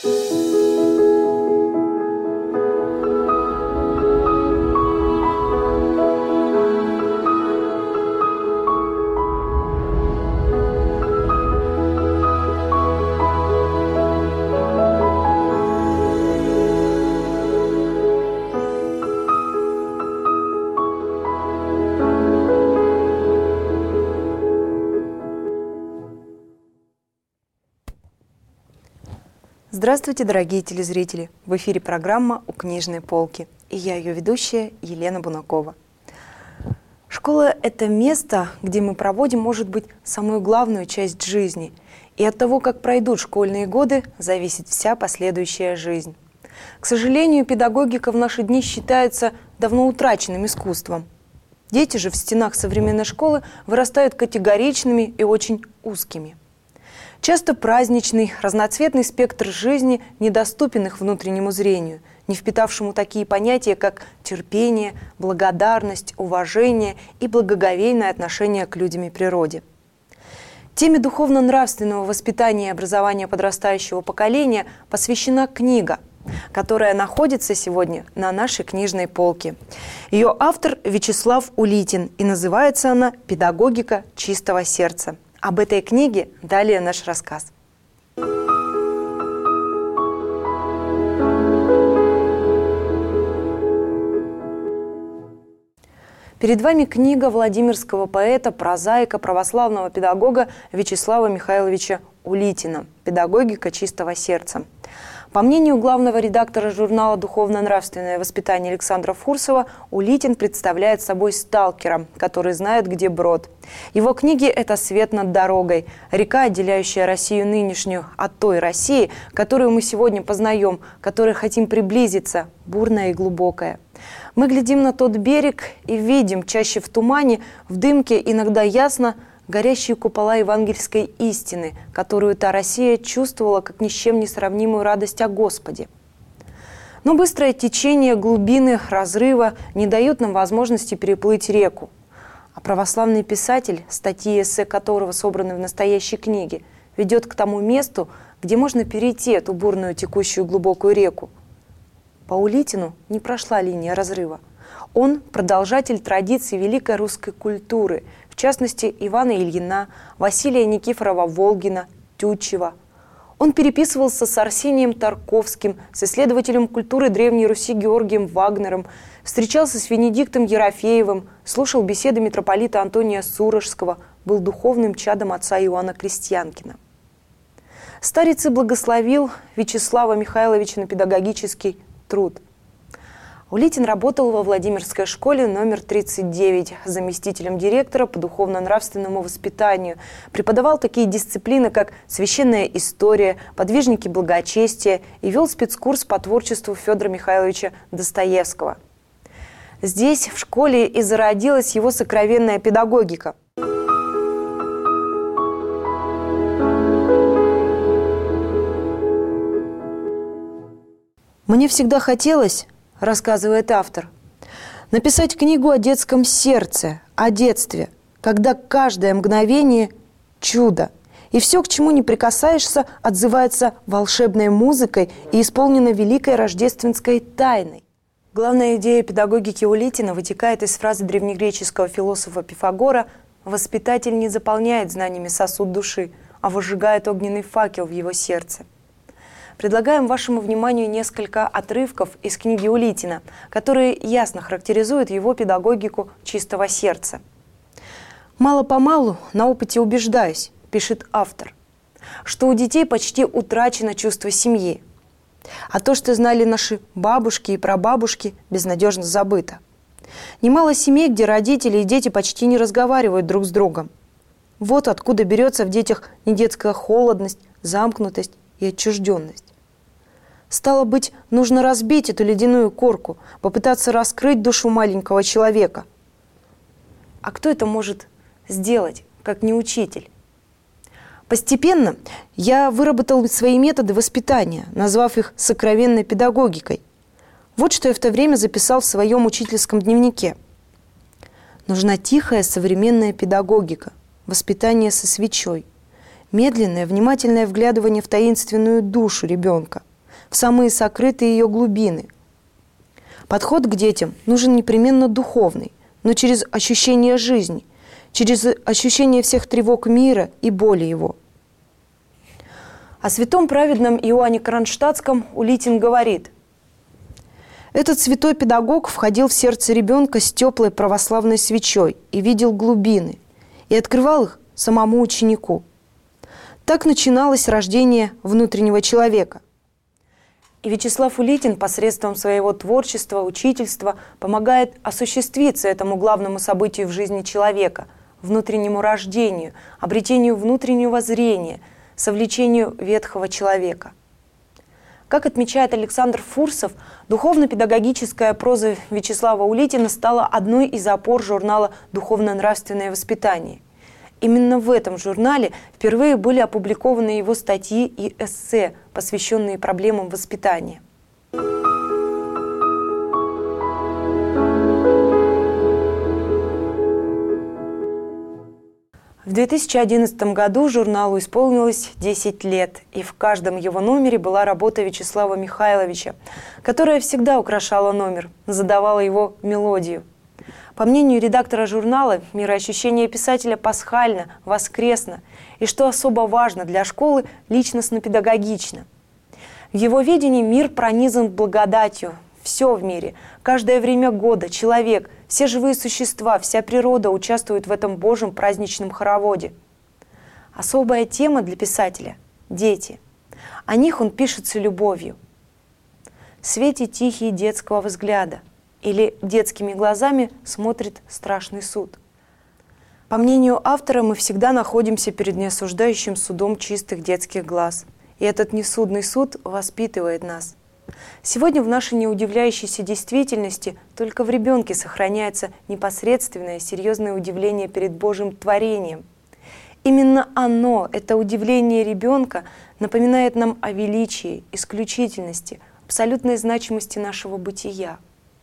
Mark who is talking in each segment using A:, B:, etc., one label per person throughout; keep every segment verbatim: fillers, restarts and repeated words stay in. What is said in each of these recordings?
A: Здравствуйте, дорогие телезрители! В эфире программа «У книжной полки». И я ее ведущая Елена Бунакова. Школа – это место, где мы проводим, может быть, самую главную часть жизни. И от того, как пройдут школьные годы, зависит вся последующая жизнь. К сожалению, педагогика в наши дни считается давно утраченным искусством. Дети же в стенах современной школы вырастают категоричными и очень узкими. Часто праздничный, разноцветный спектр жизни недоступен их внутреннему зрению, не впитавшему такие понятия, как терпение, благодарность, уважение и благоговейное отношение к людям и природе. Теме духовно-нравственного воспитания и образования подрастающего поколения посвящена книга, которая находится сегодня на нашей книжной полке. Ее автор Вячеслав Улитин, и называется она «Педагогика чистого сердца». Об этой книге далее наш рассказ. Перед вами книга владимирского поэта, прозаика, православного педагога Вячеслава Михайловича Улитина «Педагогика чистого сердца». По мнению главного редактора журнала «Духовно-нравственное воспитание» Александра Фурсова, Улитин представляет собой сталкера, который знает, где брод. Его книги – это свет над дорогой, река, отделяющая Россию нынешнюю от той России, которую мы сегодня познаем, которой хотим приблизиться, бурная и глубокая. Мы глядим на тот берег и видим, чаще в тумане, в дымке, иногда ясно, горящие купола евангельской истины, которую та Россия чувствовала как ни с чем не сравнимую радость о Господе. Но быстрое течение глубины разрыва не дает нам возможности переплыть реку. А православный писатель, статьи и эссе которого собраны в настоящей книге, ведет к тому месту, где можно перейти эту бурную текущую глубокую реку. По Улитину не прошла линия разрыва. Он – продолжатель традиций великой русской культуры, в частности, Ивана Ильина, Василия Никифорова-Волгина, Тютчева. Он переписывался с Арсением Тарковским, с исследователем культуры Древней Руси Георгием Вагнером, встречался с Венедиктом Ерофеевым, слушал беседы митрополита Антония Сурожского, был духовным чадом отца Иоанна Крестьянкина. Старец и благословил Вячеслава Михайловича на педагогический труд. Улитин работал во Владимирской школе номер тридцать девять заместителем директора по духовно-нравственному воспитанию. Преподавал такие дисциплины, как священная история, подвижники благочестия и вел спецкурс по творчеству Федора Михайловича Достоевского. Здесь, в школе, и зародилась его сокровенная педагогика. «Мне всегда хотелось, — рассказывает автор, — написать книгу о детском сердце, о детстве, когда каждое мгновение – чудо, и все, к чему не прикасаешься, отзывается волшебной музыкой и исполнено великой рождественской тайной». Главная идея педагогики Улитина вытекает из фразы древнегреческого философа Пифагора «Воспитатель не заполняет знаниями сосуд души, а выжигает огненный факел в его сердце». Предлагаем вашему вниманию несколько отрывков из книги Улитина, которые ясно характеризуют его педагогику чистого сердца. «Мало-помалу на опыте убеждаюсь, — пишет автор, — что у детей почти утрачено чувство семьи, а то, что знали наши бабушки и прабабушки, безнадежно забыто. Немало семей, где родители и дети почти не разговаривают друг с другом. Вот откуда берется в детях недетская холодность, замкнутость и отчужденность. Стало быть, нужно разбить эту ледяную корку, попытаться раскрыть душу маленького человека. А кто это может сделать, как не учитель? Постепенно я выработал свои методы воспитания, назвав их сокровенной педагогикой. Вот что я в то время записал в своем учительском дневнике. Нужна тихая современная педагогика, воспитание со свечой, медленное, внимательное вглядывание в таинственную душу ребенка, в самые сокрытые ее глубины. Подход к детям нужен непременно духовный, но через ощущение жизни, через ощущение всех тревог мира и боли его. О святом праведном Иоанне Кронштадтском Улитин говорит: «Этот святой педагог входил в сердце ребенка с теплой православной свечой и видел глубины, и открывал их самому ученику. Так начиналось рождение внутреннего человека». И Вячеслав Улитин посредством своего творчества, учительства помогает осуществиться этому главному событию в жизни человека – внутреннему рождению, обретению внутреннего зрения, совлечению ветхого человека. Как отмечает Александр Фурсов, духовно-педагогическая проза Вячеслава Улитина стала одной из опор журнала «Духовно-нравственное воспитание». Именно в этом журнале впервые были опубликованы его статьи и эссе, посвященные проблемам воспитания. В две тысячи одиннадцатом году журналу исполнилось десять лет, и в каждом его номере была работа Вячеслава Михайловича, которая всегда украшала номер, задавала его мелодию. По мнению редактора журнала, мироощущение писателя пасхально, воскресно, и, что особо важно для школы, личностно-педагогично. В его видении мир пронизан благодатью. Все в мире, каждое время года, человек, все живые существа, вся природа участвуют в этом Божьем праздничном хороводе. Особая тема для писателя – дети. О них он пишет с любовью. В свете тихие детского взгляда или детскими глазами смотрит страшный суд. По мнению автора, мы всегда находимся перед неосуждающим судом чистых детских глаз. И этот несудный суд воспитывает нас. Сегодня в нашей неудивляющейся действительности только в ребенке сохраняется непосредственное, серьезное удивление перед Божьим творением. Именно оно, это удивление ребенка, напоминает нам о величии, исключительности, абсолютной значимости нашего бытия.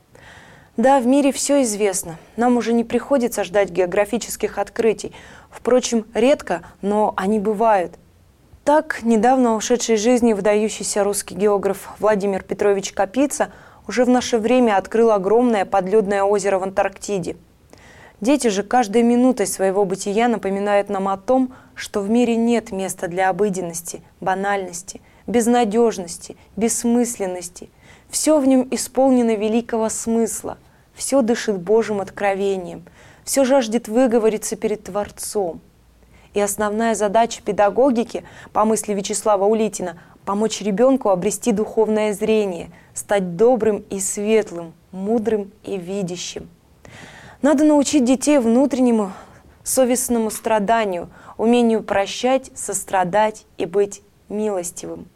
A: Да, в мире все известно, нам уже не приходится ждать географических открытий. Впрочем, редко, но они бывают. Так, недавно ушедший из жизни выдающийся русский географ Владимир Петрович Капица уже в наше время открыл огромное подледное озеро в Антарктиде. Дети же каждой минутой своего бытия напоминают нам о том, что в мире нет места для обыденности, банальности, безнадежности, бессмысленности. Все в нем исполнено великого смысла, все дышит Божьим откровением, все жаждет выговориться перед Творцом. И основная задача педагогики, по мысли Вячеслава Улитина, помочь ребенку обрести духовное зрение, стать добрым и светлым, мудрым и видящим. Надо научить детей внутреннему совестному страданию, умению прощать, сострадать и быть милостивым.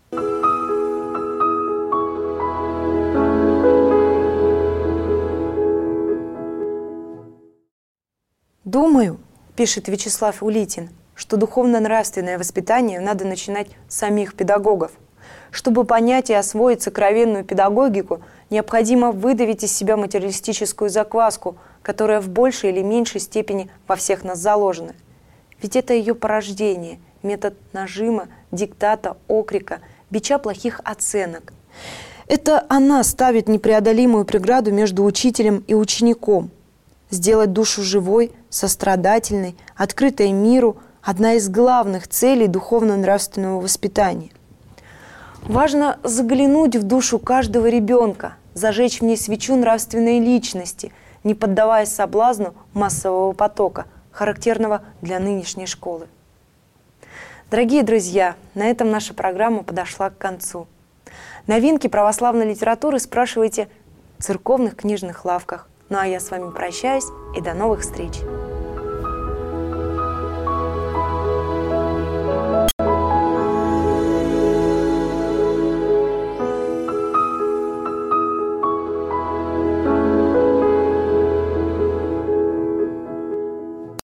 A: Думаю, пишет Вячеслав Улитин, что духовно-нравственное воспитание надо начинать с самих педагогов. Чтобы понять и освоить сокровенную педагогику, необходимо выдавить из себя материалистическую закваску, которая в большей или меньшей степени во всех нас заложена. Ведь это ее порождение, метод нажима, диктата, окрика, бича плохих оценок. Это она ставит непреодолимую преграду между учителем и учеником. Сделать душу живой, сострадательной, открытой миру – одна из главных целей духовно-нравственного воспитания. Важно заглянуть в душу каждого ребенка, зажечь в ней свечу нравственной личности, не поддаваясь соблазну массового потока, характерного для нынешней школы. Дорогие друзья, на этом наша программа подошла к концу. Новинки православной литературы спрашивайте в церковных книжных лавках. Ну а я с вами прощаюсь и до новых встреч!